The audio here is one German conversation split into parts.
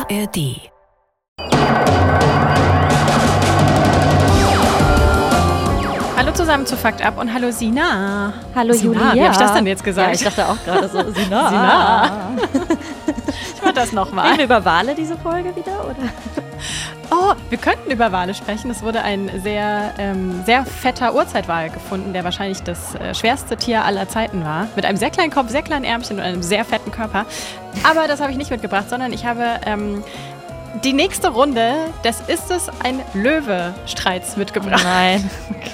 ARD. Hallo zusammen zu Fakt Up und hallo Sina. Hallo Sina, Julia. Wie habe ich das denn jetzt gesagt? Ja, ich dachte auch gerade so, Sina. Sina. Ich mach das nochmal. Reden wir über Wale diese Folge wieder, oder? Oh, wir könnten über Wale sprechen. Es wurde ein sehr fetter Urzeitwal gefunden, der wahrscheinlich das schwerste Tier aller Zeiten war. Mit einem sehr kleinen Kopf, sehr kleinen Ärmchen und einem sehr fetten Körper. Aber das habe ich nicht mitgebracht, sondern ich habe die nächste Runde des Ist es ein Löwe-Streits mitgebracht. Oh nein.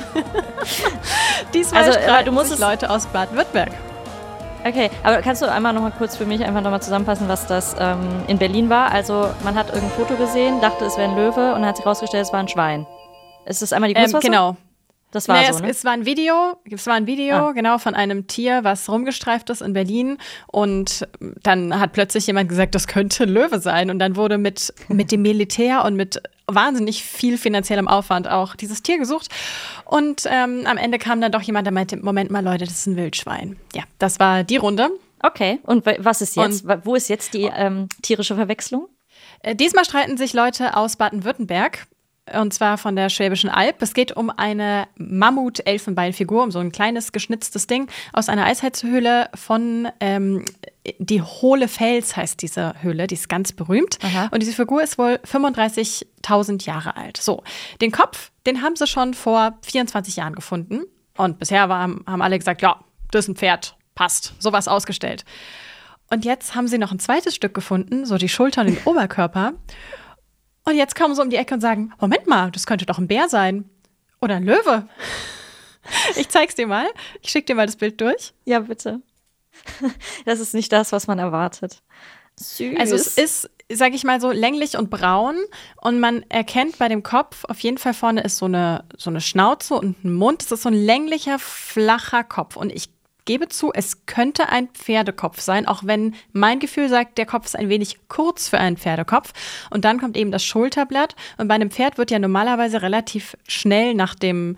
Diesmal Also, streiten du musst sich es- Leute aus Baden-Württemberg. Okay, aber kannst du einmal noch mal kurz für mich einfach noch mal zusammenfassen, was das in Berlin war? Also man hat irgendein Foto gesehen, dachte, es wäre ein Löwe und dann hat sich rausgestellt, es war ein Schwein. Ist das einmal die Kurzfassung? Genau. Das war Nee, so, ne? es war ein Video, genau, von einem Tier, was rumgestreift ist in Berlin. Und dann hat plötzlich jemand gesagt, das könnte ein Löwe sein. Und dann wurde mit dem Militär und mit wahnsinnig viel finanziellem Aufwand auch dieses Tier gesucht. Und am Ende kam dann doch jemand, der meinte, Moment mal, Leute, das ist ein Wildschwein. Ja, das war die Runde. Okay, und was ist jetzt? Wo ist jetzt die tierische Verwechslung? Diesmal streiten sich Leute aus Baden-Württemberg. Und zwar von der Schwäbischen Alb. Es geht um eine Mammut-Elfenbeinfigur, um so ein kleines geschnitztes Ding aus einer Eisheizhöhle von die Hohle Fels heißt diese Höhle, die ist ganz berühmt. Aha. Und diese Figur ist wohl 35.000 Jahre alt. So, den Kopf, den haben sie schon vor 24 Jahren gefunden. Und bisher haben alle gesagt, ja, das ist ein Pferd, passt, sowas ausgestellt. Und jetzt haben sie noch ein zweites Stück gefunden, so die Schulter und den Oberkörper. Und jetzt kommen sie um die Ecke und sagen, Moment mal, das könnte doch ein Bär sein. Oder ein Löwe. Ich zeig's dir mal. Ich schick dir mal das Bild durch. Ja, bitte. Das ist nicht das, was man erwartet. Süß. Also es ist, sag ich mal so, länglich und braun. Und man erkennt bei dem Kopf, auf jeden Fall vorne ist so eine Schnauze und ein Mund. Es ist so ein länglicher, flacher Kopf. Und ich gebe zu, es könnte ein Pferdekopf sein, auch wenn mein Gefühl sagt, der Kopf ist ein wenig kurz für einen Pferdekopf. Und dann kommt eben das Schulterblatt. Und bei einem Pferd wird ja normalerweise relativ schnell nach dem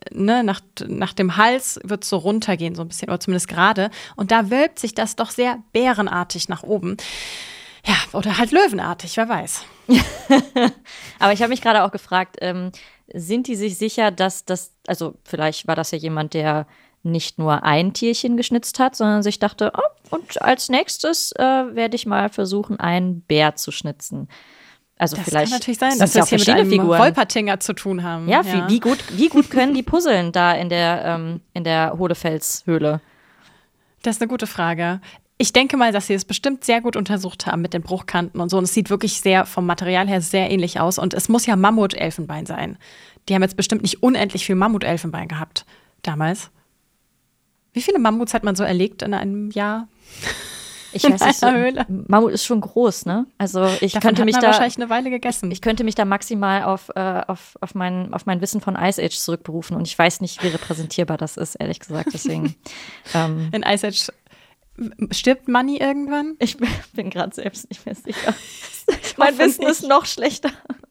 Hals wird es so runtergehen, so ein bisschen, oder zumindest gerade. Und da wölbt sich das doch sehr bärenartig nach oben. Ja, oder halt löwenartig, wer weiß. Aber ich habe mich gerade auch gefragt, sind die sich sicher, dass das, also vielleicht war das ja jemand, der nicht nur ein Tierchen geschnitzt hat, sondern sich dachte, oh, und als nächstes werde ich mal versuchen, einen Bär zu schnitzen. Also Das vielleicht kann natürlich sein, sind dass ja wir auch es hier mit verschiedene einem Figuren. Wolpertinger zu tun haben. Ja, wie gut können die puzzeln da in der Hohlefelshöhle? Das ist eine gute Frage. Ich denke mal, dass sie es bestimmt sehr gut untersucht haben mit den Bruchkanten und so. Und es sieht wirklich sehr vom Material her sehr ähnlich aus. Und es muss ja Mammutelfenbein sein. Die haben jetzt bestimmt nicht unendlich viel Mammutelfenbein gehabt damals. Wie viele Mammuts hat man so erlegt in einem Jahr? Ich weiß nicht, so, einer Höhle. Mammut ist schon groß, ne? Also ich Davon könnte hat mich man da wahrscheinlich eine Weile gegessen. Ich könnte mich da maximal auf mein Wissen von Ice Age zurückberufen und ich weiß nicht, wie repräsentierbar das ist, ehrlich gesagt. Deswegen. In Ice Age stirbt Manny irgendwann? Ich bin gerade selbst nicht mehr sicher. Mein Wissen ist noch schlechter.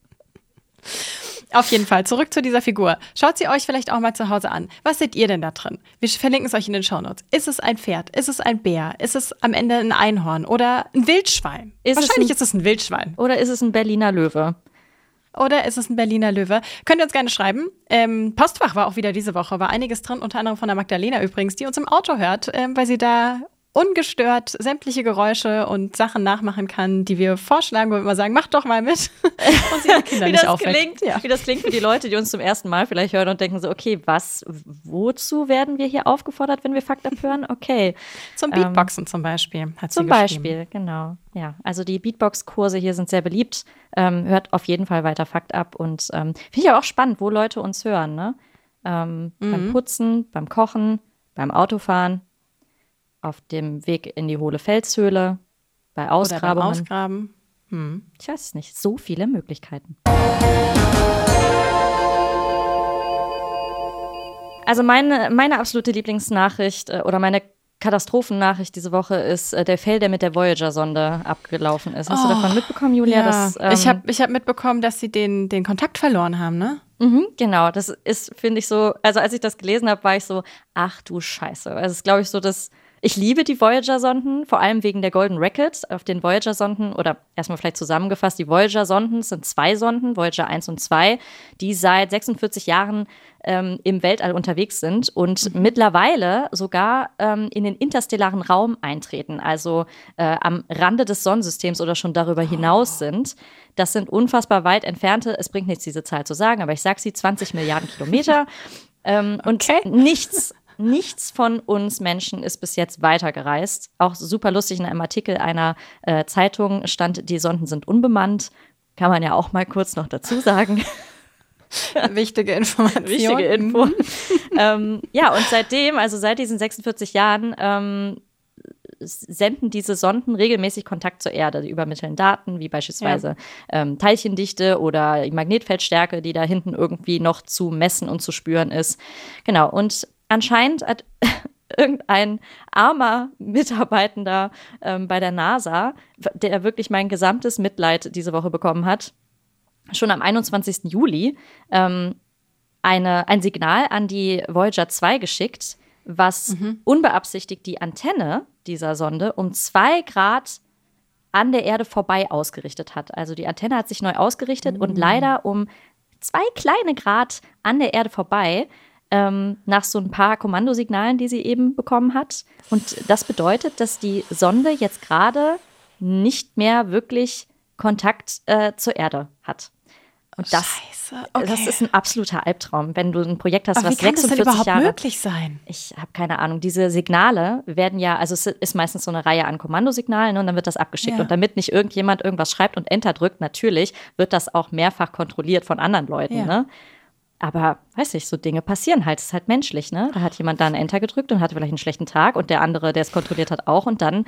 Auf jeden Fall, zurück zu dieser Figur. Schaut sie euch vielleicht auch mal zu Hause an. Was seht ihr denn da drin? Wir verlinken es euch in den Shownotes. Ist es ein Pferd? Ist es ein Bär? Ist es am Ende ein Einhorn oder ein Wildschwein? Wahrscheinlich ist es ein Wildschwein. Oder ist es ein Berliner Löwe? Oder ist es ein Berliner Löwe? Könnt ihr uns gerne schreiben. Postfach war auch wieder diese Woche, war einiges drin, unter anderem von der Magdalena übrigens, die uns im Auto hört, weil sie da ungestört sämtliche Geräusche und Sachen nachmachen kann, die wir vorschlagen, wo wir immer sagen, mach doch mal mit. Und sie ihre Kinder nicht aufweckt. Wie das klingt für die Leute, die uns zum ersten Mal vielleicht hören und denken so, okay, wozu werden wir hier aufgefordert, wenn wir Fakt Up hören? Okay. Zum Beatboxen zum Beispiel, hat sie Zum geschrieben. Beispiel, genau. Ja, also die Beatbox-Kurse hier sind sehr beliebt. Hört auf jeden Fall weiter Fakt Up und finde ich aber auch spannend, wo Leute uns hören, ne? Beim Putzen, beim Kochen, beim Autofahren, auf dem Weg in die Hohle Felshöhle, bei Ausgrabungen. Oder beim Ausgraben. Ich weiß es nicht. So viele Möglichkeiten. Also meine absolute Lieblingsnachricht oder meine Katastrophennachricht diese Woche ist der Fail, der mit der Voyager-Sonde abgelaufen ist. Hast du davon mitbekommen, Julia? Ja. Das, ich hab mitbekommen, dass sie den Kontakt verloren haben, ne? Genau, das ist, finde ich so, also als ich das gelesen habe, war ich so, ach du Scheiße. Also es ist, glaube ich, so das Ich liebe die Voyager-Sonden, vor allem wegen der Golden Record auf den Voyager-Sonden. Oder erstmal vielleicht zusammengefasst, die Voyager-Sonden sind 2 Sonden, Voyager 1 und 2, die seit 46 Jahren im Weltall unterwegs sind und mittlerweile sogar in den interstellaren Raum eintreten, also am Rande des Sonnensystems oder schon darüber hinaus sind. Das sind unfassbar weit entfernte, es bringt nichts, diese Zahl zu sagen, aber ich sage sie, 20 Milliarden Kilometer. Und nichts von uns Menschen ist bis jetzt weitergereist. Auch super lustig, in einem Artikel einer Zeitung stand, die Sonden sind unbemannt. Kann man ja auch mal kurz noch dazu sagen. Wichtige Information. Wichtige Info. Ja, und seitdem, also seit diesen 46 Jahren, senden diese Sonden regelmäßig Kontakt zur Erde. Die übermitteln Daten, wie beispielsweise Teilchendichte oder die Magnetfeldstärke, die da hinten irgendwie noch zu messen und zu spüren ist. Genau, und anscheinend hat irgendein armer Mitarbeitender bei der NASA, der wirklich mein gesamtes Mitleid diese Woche bekommen hat, schon am 21. Juli ein Signal an die Voyager 2 geschickt, was unbeabsichtigt die Antenne dieser Sonde um 2 Grad an der Erde vorbei ausgerichtet hat. Also die Antenne hat sich neu ausgerichtet und leider um 2 kleine Grad an der Erde vorbei, nach so ein paar Kommandosignalen, die sie eben bekommen hat. Und das bedeutet, dass die Sonde jetzt gerade nicht mehr wirklich Kontakt zur Erde hat. Und Scheiße, okay. Das ist ein absoluter Albtraum, wenn du ein Projekt hast, aber was wie kann 46 das denn überhaupt Jahre möglich sein? Ich habe keine Ahnung. Diese Signale werden ja, also es ist meistens so eine Reihe an Kommandosignalen und dann wird das abgeschickt. Ja. Und damit nicht irgendjemand irgendwas schreibt und Enter drückt, natürlich wird das auch mehrfach kontrolliert von anderen Leuten, Ja. ne? Aber, weiß ich, so Dinge passieren halt. Es ist halt menschlich, ne? Da hat jemand dann Enter gedrückt und hatte vielleicht einen schlechten Tag und der andere, der es kontrolliert hat, auch. Und dann,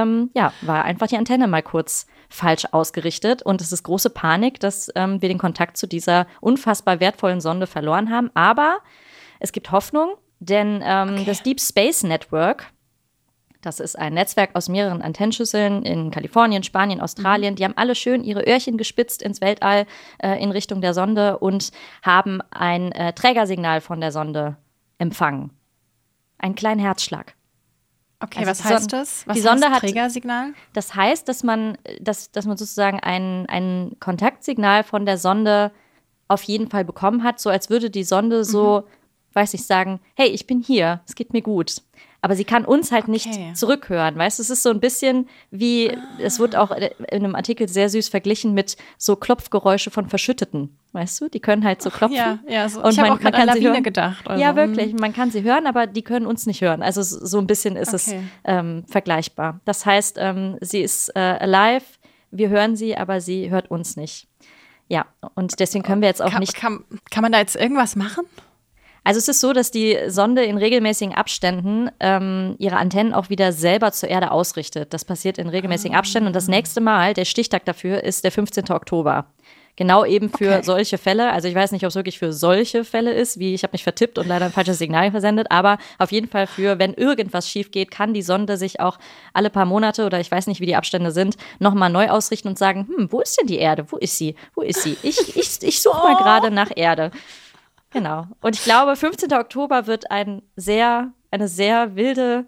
war einfach die Antenne mal kurz falsch ausgerichtet. Und es ist große Panik, dass wir den Kontakt zu dieser unfassbar wertvollen Sonde verloren haben. Aber es gibt Hoffnung, denn das Deep Space Network, das ist ein Netzwerk aus mehreren Antennenschüsseln in Kalifornien, Spanien, Australien. Die haben alle schön ihre Öhrchen gespitzt ins Weltall in Richtung der Sonde und haben ein Trägersignal von der Sonde empfangen. Einen kleinen Herzschlag. Okay, Also was heißt das? Was die Sonde heißt hat Trägersignal? Das heißt, dass man sozusagen ein Kontaktsignal von der Sonde auf jeden Fall bekommen hat, so als würde die Sonde so, weiß ich, sagen, hey, ich bin hier, es geht mir gut. Aber sie kann uns halt nicht zurückhören, weißt du? Es ist so ein bisschen wie, es wird auch in einem Artikel sehr süß verglichen mit so Klopfgeräusche von Verschütteten, weißt du? Die können halt so klopfen. Ja, so. Und ich habe auch gerade an kann sie Lawine hören. gedacht. Also. Ja, wirklich. Man kann sie hören, aber die können uns nicht hören. Also so ein bisschen ist es vergleichbar. Das heißt, sie ist alive, wir hören sie, aber sie hört uns nicht. Ja, und deswegen können wir jetzt auch nicht. Kann man da jetzt irgendwas machen? Also es ist so, dass die Sonde in regelmäßigen Abständen ihre Antennen auch wieder selber zur Erde ausrichtet. Das passiert in regelmäßigen Abständen. Und das nächste Mal, der Stichtag dafür, ist der 15. Oktober. Genau eben für solche Fälle. Also ich weiß nicht, ob es wirklich für solche Fälle ist, wie ich habe mich vertippt und leider ein falsches Signal versendet. Aber auf jeden Fall für, wenn irgendwas schief geht, kann die Sonde sich auch alle paar Monate oder ich weiß nicht, wie die Abstände sind, nochmal neu ausrichten und sagen, wo ist denn die Erde? Wo ist sie? Wo ist sie? Ich suche mal gerade nach Erde. Genau. Und ich glaube, 15. Oktober wird eine sehr wilde,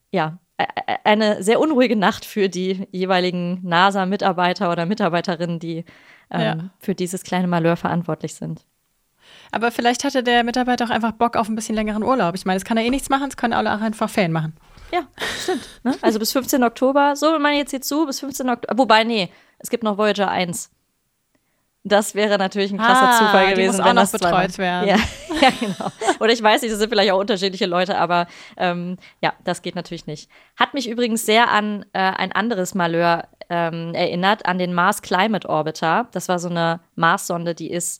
eine sehr unruhige Nacht für die jeweiligen NASA-Mitarbeiter oder Mitarbeiterinnen, die für dieses kleine Malheur verantwortlich sind. Aber vielleicht hatte der Mitarbeiter auch einfach Bock auf ein bisschen längeren Urlaub. Ich meine, es kann ja eh nichts machen, es können alle auch einfach Ferien machen. Ja, stimmt. Ne? Also bis 15. Oktober, so wenn man jetzt hier zu, bis 15. Oktober, wobei, nee, es gibt noch Voyager 1. Das wäre natürlich ein krasser Zufall gewesen, die muss wenn auch noch das betreut werden. Ja, genau. Oder ich weiß nicht, das sind vielleicht auch unterschiedliche Leute, aber das geht natürlich nicht. Hat mich übrigens sehr an ein anderes Malheur erinnert, an den Mars Climate Orbiter. Das war so eine Mars-Sonde, die ist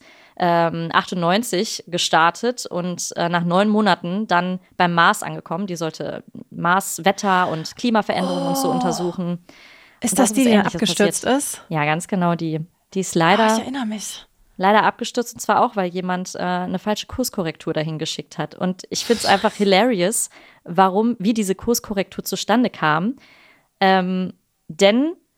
98 gestartet und nach 9 Monaten dann beim Mars angekommen. Die sollte Mars-Wetter und Klimaveränderungen und so untersuchen. Ist das die, die abgestürzt ist? Ja, ganz genau die. Die ist leider, ich erinnere mich. Leider abgestürzt, und zwar auch, weil jemand eine falsche Kurskorrektur dahin geschickt hat. Und ich finde es einfach hilarious, wie diese Kurskorrektur zustande kam. Denn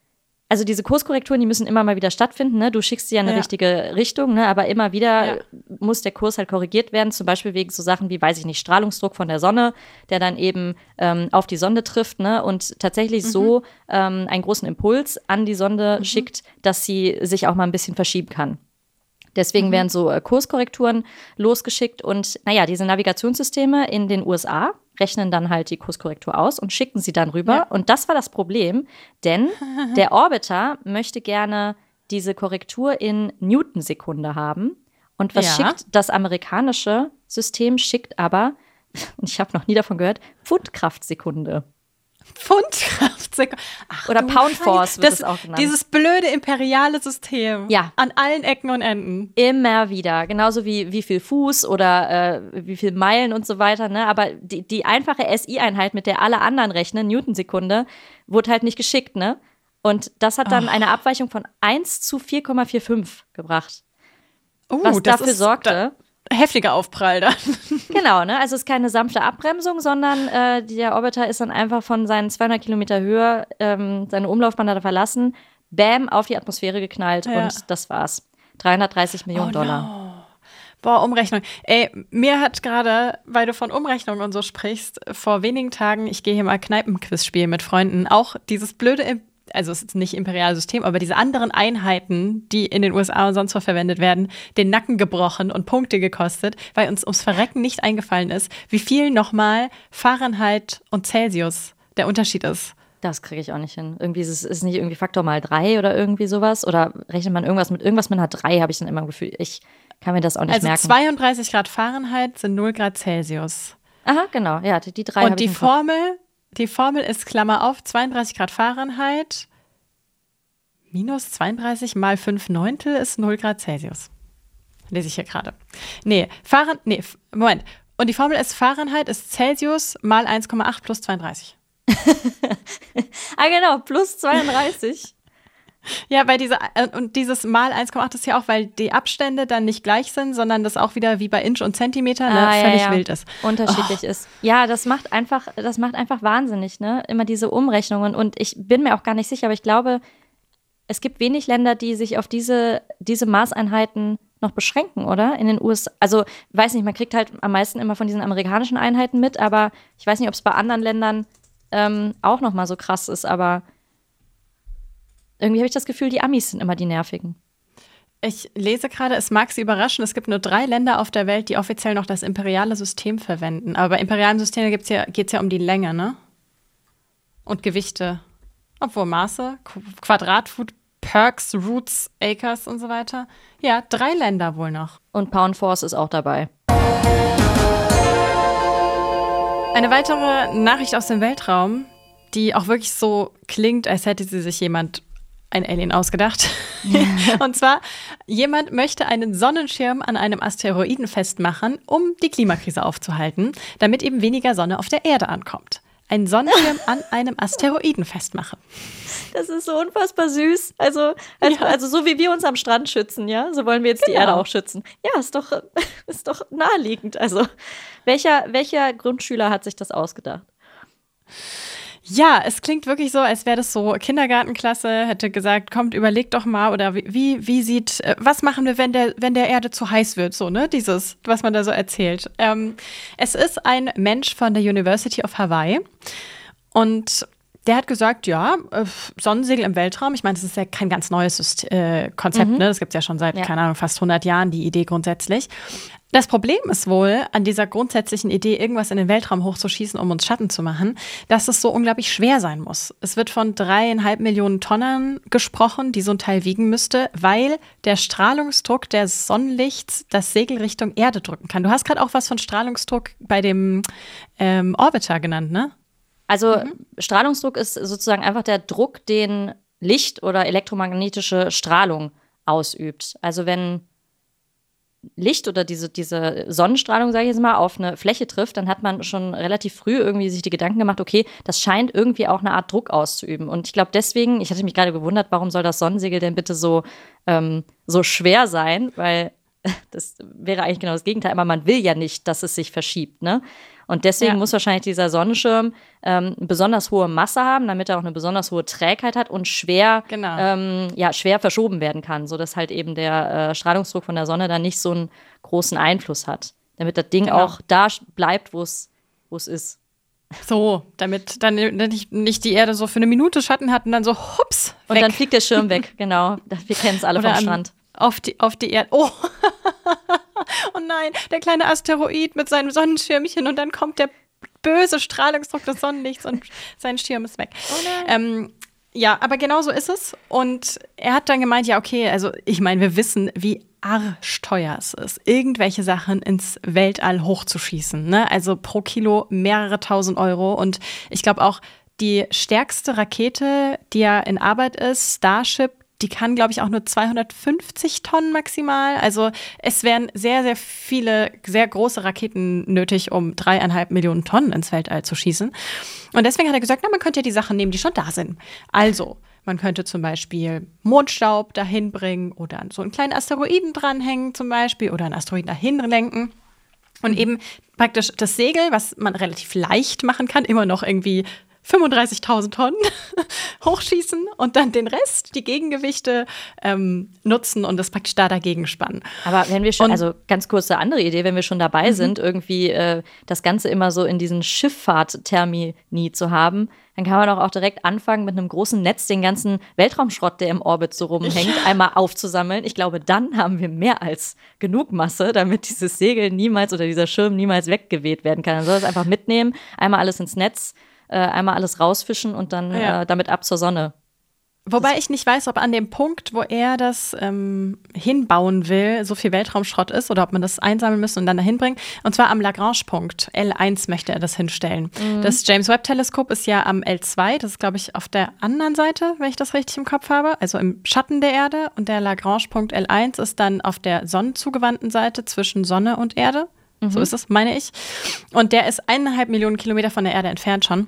also diese Kurskorrekturen, die müssen immer mal wieder stattfinden, ne? Du schickst sie ja in eine richtige Richtung, ne? Aber immer wieder muss der Kurs halt korrigiert werden, zum Beispiel wegen so Sachen wie, weiß ich nicht, Strahlungsdruck von der Sonne, der dann eben auf die Sonde trifft, ne? Und tatsächlich so einen großen Impuls an die Sonde schickt, dass sie sich auch mal ein bisschen verschieben kann. Deswegen werden so Kurskorrekturen losgeschickt und naja, diese Navigationssysteme in den USA rechnen dann halt die Kurskorrektur aus und schicken sie dann rüber. Ja. Und das war das Problem, denn der Orbiter möchte gerne diese Korrektur in Newtonsekunde haben. Und was schickt das amerikanische System, schickt aber, und ich habe noch nie davon gehört, Pfundkraftsekunde. Pfundkraftsekunde. Oder Pound Force wird es auch genannt. Dieses blöde imperiale System. Ja. An allen Ecken und Enden. Immer wieder. Genauso wie viel Fuß oder wie viel Meilen und so weiter. Ne? Aber die einfache SI-Einheit, mit der alle anderen rechnen, Newtonsekunde, wurde halt nicht geschickt. Ne? Und das hat dann eine Abweichung von 1 zu 4,45 gebracht. Was dafür sorgte. Heftiger Aufprall dann. Genau, ne? Also es ist keine sanfte Abbremsung, sondern der Orbiter ist dann einfach von seinen 200 Kilometer Höhe, seine Umlaufbahn hat er verlassen, bam, auf die Atmosphäre geknallt und das war's. 330 Millionen Dollar. No. Boah, Umrechnung. Ey, mir hat gerade, weil du von Umrechnung und so sprichst, vor wenigen Tagen, ich gehe hier mal Kneipenquiz spielen mit Freunden, auch dieses blöde, also es ist nicht imperiales System, aber diese anderen Einheiten, die in den USA und sonst wo verwendet werden, den Nacken gebrochen und Punkte gekostet, weil uns ums Verrecken nicht eingefallen ist, wie viel nochmal Fahrenheit und Celsius der Unterschied ist. Das kriege ich auch nicht hin. Irgendwie ist es nicht irgendwie Faktor mal 3 oder irgendwie sowas? Oder rechnet man irgendwas mit einer 3, habe ich dann immer ein Gefühl. Ich kann mir das auch nicht merken. Also 32 Grad Fahrenheit sind 0 Grad Celsius. Aha, genau. Ja, die 3 habe ich. Und die Formel ist, Klammer auf, 32 Grad Fahrenheit minus 32 mal 5 Neuntel ist 0 Grad Celsius. Lese ich hier gerade. Moment. Und die Formel ist, Fahrenheit ist Celsius mal 1,8 plus 32. Genau, plus 32. Ja, weil dieses mal 1,8 ist ja auch, weil die Abstände dann nicht gleich sind, sondern das auch wieder wie bei Inch und Zentimeter völlig wild ist. Unterschiedlich ist. Ja, das macht einfach wahnsinnig, ne? Immer diese Umrechnungen. Und ich bin mir auch gar nicht sicher, aber ich glaube, es gibt wenig Länder, die sich auf diese Maßeinheiten noch beschränken, oder? In den USA. Also, weiß nicht, man kriegt halt am meisten immer von diesen amerikanischen Einheiten mit, aber ich weiß nicht, ob es bei anderen Ländern auch noch mal so krass ist, aber irgendwie habe ich das Gefühl, die Amis sind immer die Nervigen. Ich lese gerade, es mag Sie überraschen, es gibt nur 3 Länder auf der Welt, die offiziell noch das imperiale System verwenden. Aber bei imperialen Systemen geht es ja um die Länge, ne? Und Gewichte. Obwohl Maße, Quadratfoot, Perks, Roots, Acres und so weiter. Ja, 3 Länder wohl noch. Und Pound Force ist auch dabei. Eine weitere Nachricht aus dem Weltraum, die auch wirklich so klingt, als hätte sie sich ein Alien ausgedacht. Und zwar, jemand möchte einen Sonnenschirm an einem Asteroiden festmachen, um die Klimakrise aufzuhalten, damit eben weniger Sonne auf der Erde ankommt. Einen Sonnenschirm an einem Asteroiden festmachen. Das ist so unfassbar süß. Also so wie wir uns am Strand schützen, ja, so wollen wir jetzt die Erde auch schützen. Ja, ist doch naheliegend. Also welcher Grundschüler hat sich das ausgedacht? Ja, es klingt wirklich so, als wäre das so Kindergartenklasse, hätte gesagt, kommt, überlegt doch mal, oder was machen wir, wenn der Erde zu heiß wird, so, ne, dieses, was man da so erzählt. Es ist ein Mensch von der University of Hawaii und der hat gesagt, ja, Sonnensegel im Weltraum, ich meine, das ist ja kein ganz neues Konzept, ne, das gibt es ja schon seit, keine Ahnung, fast 100 Jahren, die Idee grundsätzlich. Das Problem ist wohl an dieser grundsätzlichen Idee, irgendwas in den Weltraum hochzuschießen, um uns Schatten zu machen, dass es so unglaublich schwer sein muss. Es wird von 3,5 Millionen Tonnen gesprochen, die so ein Teil wiegen müsste, weil der Strahlungsdruck des Sonnenlichts das Segel Richtung Erde drücken kann. Du hast gerade auch was von Strahlungsdruck bei dem Orbiter genannt, ne? Also Strahlungsdruck ist sozusagen einfach der Druck, den Licht oder elektromagnetische Strahlung ausübt. Also wenn Licht oder diese Sonnenstrahlung, sage ich jetzt mal, auf eine Fläche trifft, dann hat man schon relativ früh irgendwie sich die Gedanken gemacht, okay, das scheint irgendwie auch eine Art Druck auszuüben. Und ich glaube deswegen, ich hatte mich gerade gewundert, warum soll das Sonnensegel denn bitte so schwer sein? Weil das wäre eigentlich genau das Gegenteil, aber man will ja nicht, dass es sich verschiebt, ne? Und deswegen muss wahrscheinlich dieser Sonnenschirm eine besonders hohe Masse haben, damit er auch eine besonders hohe Trägheit hat und schwer verschoben werden kann, sodass halt eben der Strahlungsdruck von der Sonne dann nicht so einen großen Einfluss hat. Damit das Ding auch da bleibt, wo es ist. So, damit dann nicht die Erde so für eine Minute Schatten hat und dann so hups, weg. Und dann fliegt der Schirm weg, genau. Wir kennen es alle vom Strand. Auf die Erde. Oh. Oh nein, der kleine Asteroid mit seinem Sonnenschirmchen und dann kommt der böse Strahlungsdruck des Sonnenlichts und sein Schirm ist weg. Oh nein. Ja, aber genau so ist es. Und er hat dann gemeint, ja, okay, also ich meine, wir wissen, wie arschteuer es ist, irgendwelche Sachen ins Weltall hochzuschießen. Ne? Also pro Kilo mehrere tausend Euro. Und ich glaube auch, die stärkste Rakete, die ja in Arbeit ist, Starship, die kann, glaube ich, auch nur 250 Tonnen maximal. Also es wären sehr, sehr viele, sehr große Raketen nötig, um 3,5 Millionen Tonnen ins Weltall zu schießen. Und deswegen hat er gesagt, man könnte ja die Sachen nehmen, die schon da sind. Also, man könnte zum Beispiel Mondstaub dahin bringen oder so einen kleinen Asteroiden dranhängen zum Beispiel oder einen Asteroiden dahin lenken. Und eben praktisch das Segel, was man relativ leicht machen kann, immer noch irgendwie 35.000 Tonnen hochschießen und dann den Rest, die Gegengewichte nutzen und das praktisch da dagegen spannen. Aber wenn wir schon, also ganz kurze andere Idee, wenn wir schon dabei sind, irgendwie das Ganze immer so in diesen Schifffahrttermini zu haben, dann kann man doch auch direkt anfangen, mit einem großen Netz den ganzen Weltraumschrott, der im Orbit so rumhängt, einmal aufzusammeln. Ich glaube, dann haben wir mehr als genug Masse, damit dieses Segel niemals oder dieser Schirm niemals weggeweht werden kann. Man soll es einfach mitnehmen, einmal alles ins Netz, einmal alles rausfischen und dann damit ab zur Sonne. Wobei ich nicht weiß, ob an dem Punkt, wo er das hinbauen will, so viel Weltraumschrott ist oder ob man das einsammeln müsste und dann dahin bringen. Und zwar am Lagrange-Punkt. L1 möchte er das hinstellen. Das James-Webb-Teleskop ist ja am L2. Das ist, glaube ich, auf der anderen Seite, wenn ich das richtig im Kopf habe. Also im Schatten der Erde. Und der Lagrange-Punkt L1 ist dann auf der sonnenzugewandten Seite zwischen Sonne und Erde. So ist es, meine ich. Und der ist 1,5 Millionen Kilometer von der Erde entfernt schon.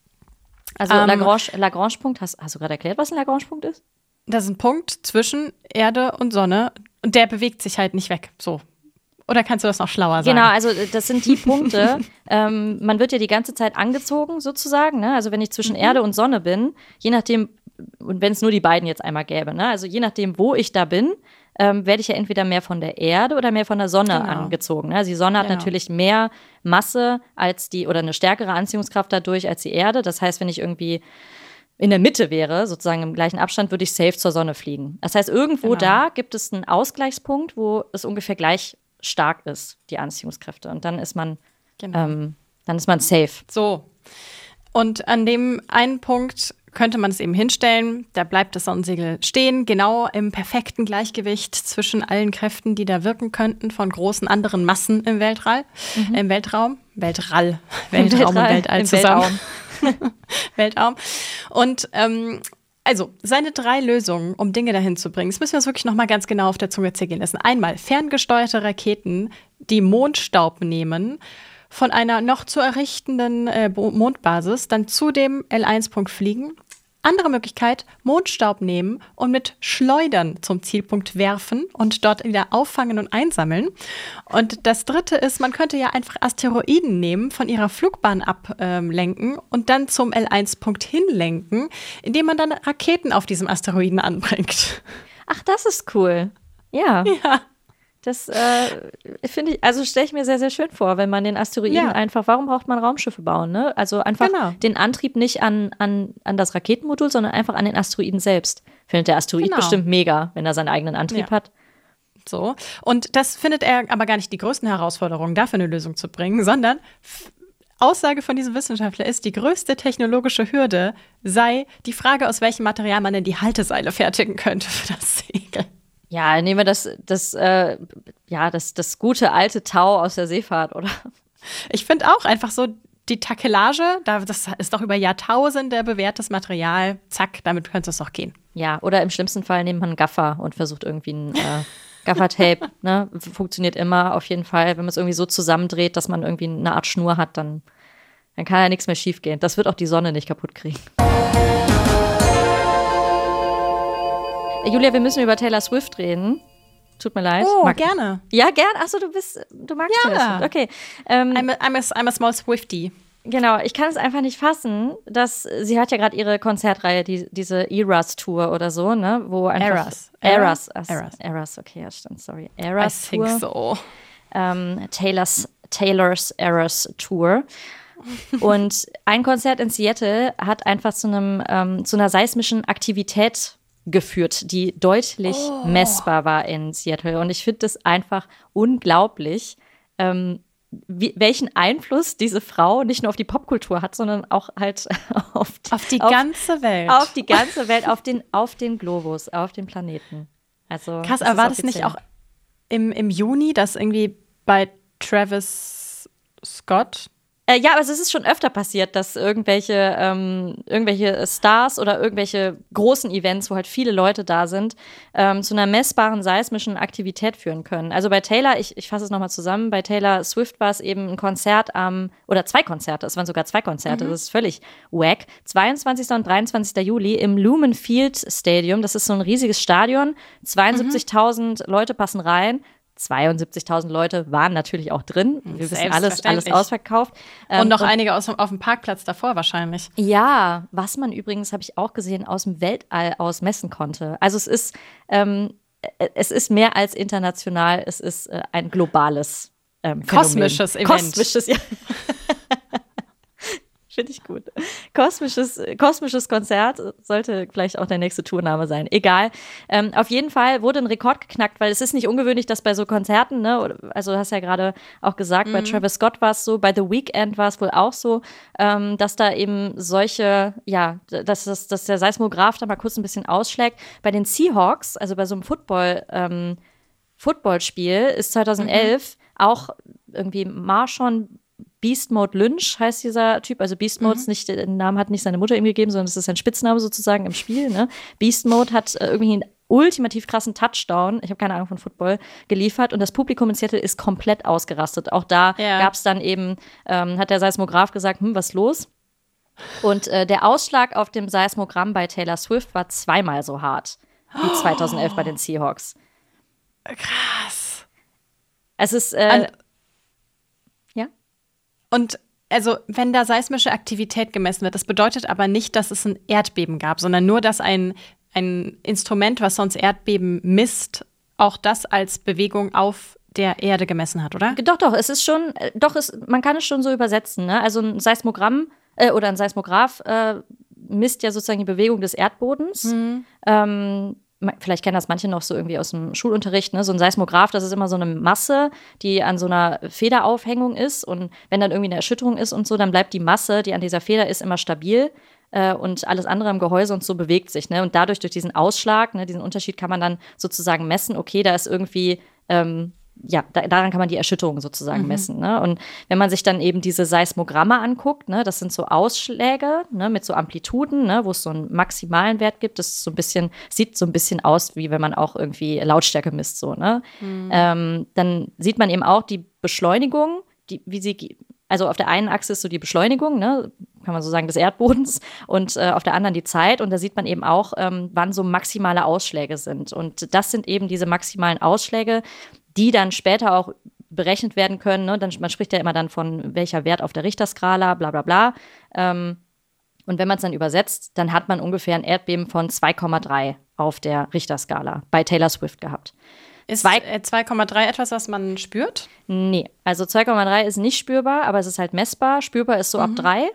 Also Lagrange-Punkt, hast du gerade erklärt, was ein Lagrange-Punkt ist? Das ist ein Punkt zwischen Erde und Sonne und der bewegt sich halt nicht weg. So. Oder kannst du das noch schlauer sagen? Genau, also das sind die Punkte. Man wird ja die ganze Zeit angezogen sozusagen. Ne? Also wenn ich zwischen Erde und Sonne bin, je nachdem, und wenn es nur die beiden jetzt einmal gäbe, ne? Also je nachdem, wo ich da bin, werde ich ja entweder mehr von der Erde oder mehr von der Sonne angezogen. Also die Sonne hat natürlich mehr Masse als oder eine stärkere Anziehungskraft dadurch als die Erde. Das heißt, wenn ich irgendwie in der Mitte wäre, sozusagen im gleichen Abstand, würde ich safe zur Sonne fliegen. Das heißt, irgendwo da gibt es einen Ausgleichspunkt, wo es ungefähr gleich stark ist, die Anziehungskräfte. Und dann ist man, dann ist man safe. So. Und an dem einen Punkt könnte man es eben hinstellen, da bleibt das Sonnensegel stehen, genau im perfekten Gleichgewicht zwischen allen Kräften, die da wirken könnten, von großen anderen Massen im Weltraum und Weltall zusammen. Weltraum. Und also seine 3 Lösungen, um Dinge dahin zu bringen, das müssen wir uns wirklich noch mal ganz genau auf der Zunge zergehen lassen. Einmal ferngesteuerte Raketen, die Mondstaub nehmen, von einer noch zu errichtenden Mondbasis dann zu dem L1-Punkt fliegen. Andere Möglichkeit, Mondstaub nehmen und mit Schleudern zum Zielpunkt werfen und dort wieder auffangen und einsammeln. Und das dritte ist, man könnte ja einfach Asteroiden nehmen, von ihrer Flugbahn ablenken und dann zum L1-Punkt hinlenken, indem man dann Raketen auf diesem Asteroiden anbringt. Ach, das ist cool. Ja. Das finde ich, also stelle ich mir sehr, sehr schön vor, wenn man den Asteroiden einfach, warum braucht man Raumschiffe bauen, ne? Also einfach den Antrieb nicht an das Raketenmodul, sondern einfach an den Asteroiden selbst. Findet der Asteroid bestimmt mega, wenn er seinen eigenen Antrieb hat. So. Und das findet er aber gar nicht die größten Herausforderungen, dafür eine Lösung zu bringen, sondern Aussage von diesem Wissenschaftler ist, die größte technologische Hürde sei die Frage, aus welchem Material man denn die Halteseile fertigen könnte für das Segel. Ja, nehmen wir das gute alte Tau aus der Seefahrt, oder? Ich finde auch einfach so die Takelage, das ist doch über Jahrtausende bewährtes Material. Zack, damit könnte es doch gehen. Ja, oder im schlimmsten Fall nimmt man einen Gaffer und versucht irgendwie ein Gaffertape. Ne? Funktioniert immer auf jeden Fall. Wenn man es irgendwie so zusammendreht, dass man irgendwie eine Art Schnur hat, dann kann ja nichts mehr schief gehen. Das wird auch die Sonne nicht kaputt kriegen. Julia, wir müssen über Taylor Swift reden. Tut mir leid. Oh, gerne. Ja, gern. Achso, du magst Taylor Swift. Okay. I'm a small Swiftie. Genau, ich kann es einfach nicht fassen, dass sie hat ja gerade ihre Konzertreihe, diese Eras-Tour oder so, ne, wo einfach Eras, okay, ja, stimmt, sorry. Eras-Tour. I think so. Taylor's Eras Tour. Und ein Konzert in Seattle hat einfach zu einer seismischen Aktivität geführt, die deutlich messbar war in Seattle. Und ich finde das einfach unglaublich, welchen Einfluss diese Frau nicht nur auf die Popkultur hat, sondern auch halt auf die ganze Welt. Auf die ganze Welt, auf den Globus, auf den Planeten. Also, krass, aber war das nicht auch im Juni, dass irgendwie bei Travis Scott? Ja, aber es ist schon öfter passiert, dass irgendwelche Stars oder irgendwelche großen Events, wo halt viele Leute da sind, zu einer messbaren seismischen Aktivität führen können. Also bei Taylor, ich fasse es nochmal zusammen, bei Taylor Swift war es eben ein Konzert oder 2 Konzerte, es waren sogar 2 Konzerte, das ist völlig wack. 22. und 23. Juli im Lumen Field Stadium, das ist so ein riesiges Stadion, 72.000 Leute passen rein. 72.000 Leute waren natürlich auch drin. Wir wissen, alles ausverkauft. Und noch einige auf dem Parkplatz davor wahrscheinlich. Ja, was man übrigens, habe ich auch gesehen, aus dem Weltall aus messen konnte. Also es ist mehr als international, es ist ein globales Phänomen. Kosmisches Event. Kosmisches, ja. Finde ich gut. Kosmisches Konzert sollte vielleicht auch der nächste Tourname sein. Egal. Auf jeden Fall wurde ein Rekord geknackt, weil es ist nicht ungewöhnlich, dass bei so Konzerten, ne, also du hast ja gerade auch gesagt, bei Travis Scott war es so, bei The Weeknd war es wohl auch so, dass da eben solche, ja, dass der Seismograph da mal kurz ein bisschen ausschlägt. Bei den Seahawks, also bei so einem Footballspiel, ist 2011 auch irgendwie Marshawn Beast Mode Lynch heißt dieser Typ, also Beast Mode ist nicht, den Namen hat nicht seine Mutter ihm gegeben, sondern es ist sein Spitzname sozusagen im Spiel. Ne? Beast Mode hat irgendwie einen ultimativ krassen Touchdown, ich habe keine Ahnung von Football, geliefert und das Publikum in Seattle ist komplett ausgerastet. Auch da gab es dann eben, hat der Seismograph gesagt, was ist los? Und der Ausschlag auf dem Seismogramm bei Taylor Swift war 2-mal so hart wie 2011 bei den Seahawks. Krass. Es ist Und also, wenn da seismische Aktivität gemessen wird, das bedeutet aber nicht, dass es ein Erdbeben gab, sondern nur, dass ein Instrument, was sonst Erdbeben misst, auch das als Bewegung auf der Erde gemessen hat, oder? Doch, es ist schon, man kann es schon so übersetzen. Ne? Also ein Seismogramm oder ein Seismograph misst ja sozusagen die Bewegung des Erdbodens. Vielleicht kennen das manche noch so irgendwie aus dem Schulunterricht, ne? So ein Seismograph, das ist immer so eine Masse, die an so einer Federaufhängung ist. Und wenn dann irgendwie eine Erschütterung ist und so, dann bleibt die Masse, die an dieser Feder ist, immer stabil. Und alles andere im Gehäuse und so bewegt sich. Ne? Und durch diesen Ausschlag, ne, diesen Unterschied kann man dann sozusagen messen, okay, da ist irgendwie daran kann man die Erschütterung sozusagen messen. Ne? Und wenn man sich dann eben diese Seismogramme anguckt, ne, das sind so Ausschläge, ne, mit so Amplituden, ne, wo es so einen maximalen Wert gibt, das sieht so ein bisschen aus, wie wenn man auch irgendwie Lautstärke misst. So, ne? Dann sieht man eben auch die Beschleunigung, also auf der einen Achse ist so die Beschleunigung, ne, kann man so sagen, des Erdbodens und auf der anderen die Zeit. Und da sieht man eben auch, wann so maximale Ausschläge sind. Und das sind eben diese maximalen Ausschläge, die dann später auch berechnet werden können. Ne? Man spricht ja immer dann von welcher Wert auf der Richterskala, bla bla bla. Und wenn man es dann übersetzt, dann hat man ungefähr ein Erdbeben von 2,3 auf der Richterskala bei Taylor Swift gehabt. Ist 2,3 etwas, was man spürt? Nee, also 2,3 ist nicht spürbar, aber es ist halt messbar. Spürbar ist so ab 3,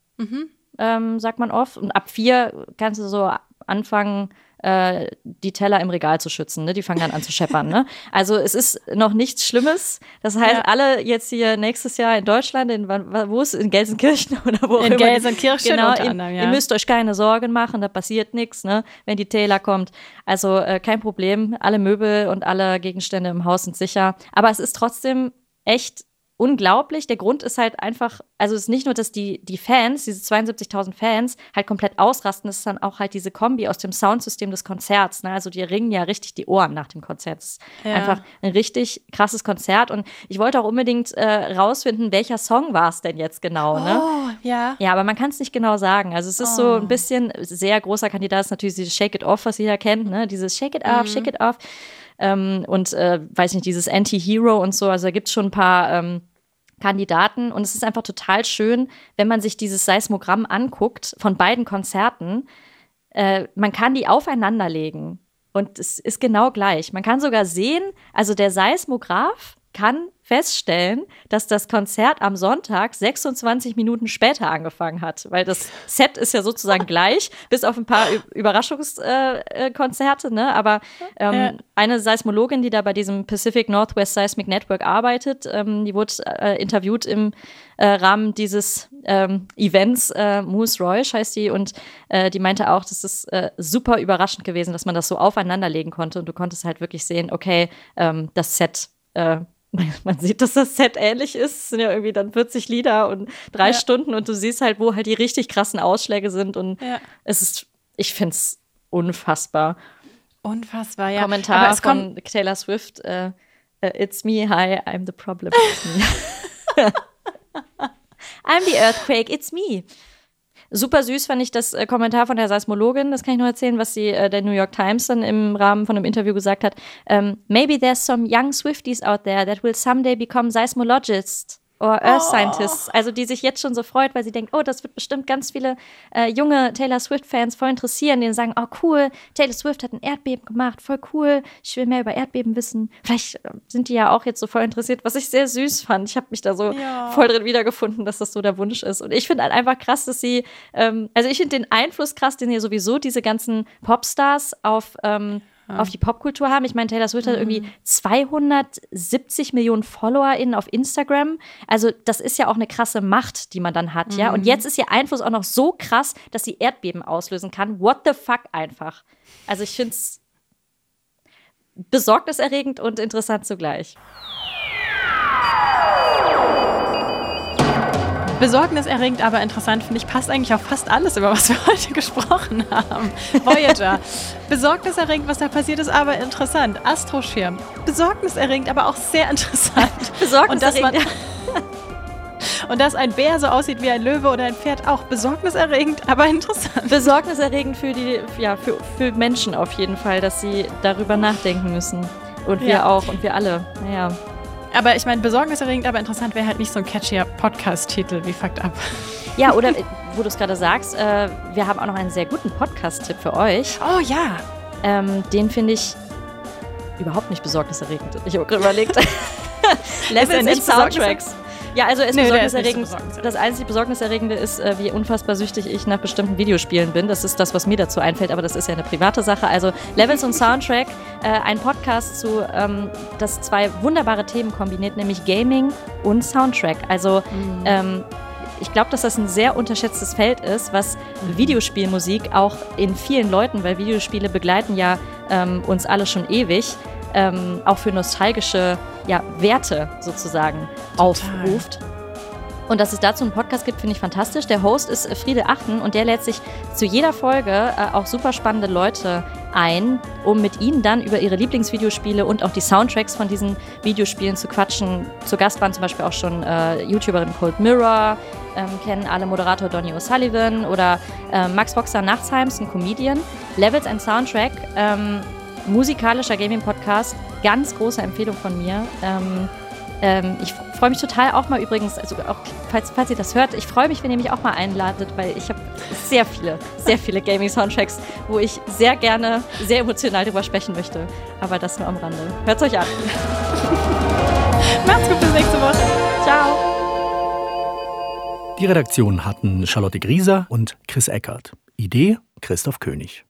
sagt man oft. Und ab 4 kannst du so anfangen, die Teller im Regal zu schützen. Ne? Die fangen dann an zu scheppern. Ne? Also es ist noch nichts Schlimmes. Das heißt, alle jetzt hier nächstes Jahr in Deutschland, wo ist in Gelsenkirchen oder wo auch immer. In Gelsenkirchen genau, unter anderem, ja. Ihr müsst euch keine Sorgen machen, da passiert nichts, ne? Wenn die Taylor kommt. Also kein Problem, alle Möbel und alle Gegenstände im Haus sind sicher. Aber es ist trotzdem echt unglaublich. Der Grund ist halt einfach, also es ist nicht nur, dass die Fans, diese 72.000 Fans, halt komplett ausrasten, es ist dann auch halt diese Kombi aus dem Soundsystem des Konzerts. Ne? Also die ringen ja richtig die Ohren nach dem Konzert. Es ist einfach ein richtig krasses Konzert. Und ich wollte auch unbedingt rausfinden, welcher Song war es denn jetzt genau. Ne? Oh, ja. Ja, aber man kann es nicht genau sagen. Also es ist so ein bisschen, sehr großer Kandidat ist natürlich dieses Shake It Off, was jeder kennt. Ne? Dieses Shake It Off, Shake It Off. und weiß nicht, dieses Anti-Hero und so. Also da gibt es schon ein paar Kandidaten und es ist einfach total schön, wenn man sich dieses Seismogramm anguckt von beiden Konzerten. Man kann die aufeinander legen und es ist genau gleich. Man kann sogar sehen, also der Seismograph kann feststellen, dass das Konzert am Sonntag 26 Minuten später angefangen hat, weil das Set ist ja sozusagen gleich, bis auf ein paar Überraschungskonzerte, ne? Aber eine Seismologin, die da bei diesem Pacific Northwest Seismic Network arbeitet, die wurde interviewt im Rahmen dieses Events, Moose Royce heißt die, und die meinte auch, das ist super überraschend gewesen, dass man das so aufeinander legen konnte und du konntest halt wirklich sehen, okay, das Set man sieht, dass das Set ähnlich ist. Es sind ja irgendwie dann 40 Lieder und 3 Stunden und du siehst halt, wo halt die richtig krassen Ausschläge sind und es ist, ich finde es unfassbar. Unfassbar, ja. Kommentar von Taylor Swift, it's me, hi, I'm the problem, it's me. I'm the earthquake, it's me. Super süß fand ich das Kommentar von der Seismologin, das kann ich nur erzählen, was sie der New York Times dann im Rahmen von einem Interview gesagt hat. Maybe there's some young Swifties out there that will someday become seismologists or earth scientists. Also die sich jetzt schon so freut, weil sie denkt, oh, das wird bestimmt ganz viele junge Taylor Swift-Fans voll interessieren, die sagen, oh cool, Taylor Swift hat ein Erdbeben gemacht, voll cool, ich will mehr über Erdbeben wissen. Vielleicht sind die ja auch jetzt so voll interessiert, was ich sehr süß fand. Ich habe mich da so voll drin wiedergefunden, dass das so der Wunsch ist. Und ich finde halt einfach krass, dass sie, also ich finde den Einfluss krass, den ja sowieso diese ganzen Popstars auf die Popkultur haben. Ich meine, Taylor Swift hat irgendwie 270 Millionen FollowerInnen auf Instagram. Also das ist ja auch eine krasse Macht, die man dann hat, ja. Und jetzt ist ihr Einfluss auch noch so krass, dass sie Erdbeben auslösen kann. What the fuck einfach. Also ich finde es besorgniserregend und interessant zugleich. Besorgniserregend, aber interessant, finde ich, passt eigentlich auf fast alles, über was wir heute gesprochen haben. Voyager. Besorgniserregend, was da passiert ist, aber interessant. Astroschirm. Besorgniserregend, aber auch sehr interessant. Besorgniserregend. Und dass ein Bär so aussieht wie ein Löwe oder ein Pferd, auch besorgniserregend, aber interessant. Besorgniserregend für Menschen auf jeden Fall, dass sie darüber nachdenken müssen. Und wir auch und wir alle. Naja. Aber ich meine, besorgniserregend, aber interessant wäre halt nicht so ein catchier Podcast-Titel wie Fucked Up. Ja, oder wo du es gerade sagst, wir haben auch noch einen sehr guten Podcast-Tipp für euch. Oh ja. Den finde ich überhaupt nicht besorgniserregend. Ich habe gerade überlegt. Levels and Soundtracks. Ja, also ist besorgniserregend. Das einzige Besorgniserregende ist, wie unfassbar süchtig ich nach bestimmten Videospielen bin. Das ist das, was mir dazu einfällt, aber das ist ja eine private Sache. Also Levels und Soundtrack, ein Podcast das 2 wunderbare Themen kombiniert, nämlich Gaming und Soundtrack. Also ich glaube, dass das ein sehr unterschätztes Feld ist, was Videospielmusik auch in vielen Leuten, weil Videospiele begleiten ja uns alle schon ewig, auch für nostalgische Werte sozusagen aufruft. Und dass es dazu einen Podcast gibt, finde ich fantastisch. Der Host ist Friede Achten und der lädt sich zu jeder Folge auch super spannende Leute ein, um mit ihnen dann über ihre Lieblingsvideospiele und auch die Soundtracks von diesen Videospielen zu quatschen. Zu Gast waren zum Beispiel auch schon YouTuberin Cold Mirror, kennen alle Moderator Donny O'Sullivan oder Max Boxer Nachtheims, ein Comedian. Levels and Soundtrack, musikalischer Gaming-Podcast, ganz große Empfehlung von mir. Ich freue mich total auch mal übrigens, also auch falls ihr das hört, ich freue mich, wenn ihr mich auch mal einladet, weil ich habe sehr viele Gaming-Soundtracks, wo ich sehr gerne, sehr emotional drüber sprechen möchte. Aber das nur am Rande. Hört's euch an. Macht's gut, bis nächste Woche. Ciao. Die Redaktion hatten Charlotte Grieser und Chris Eckert. Idee Christoph König.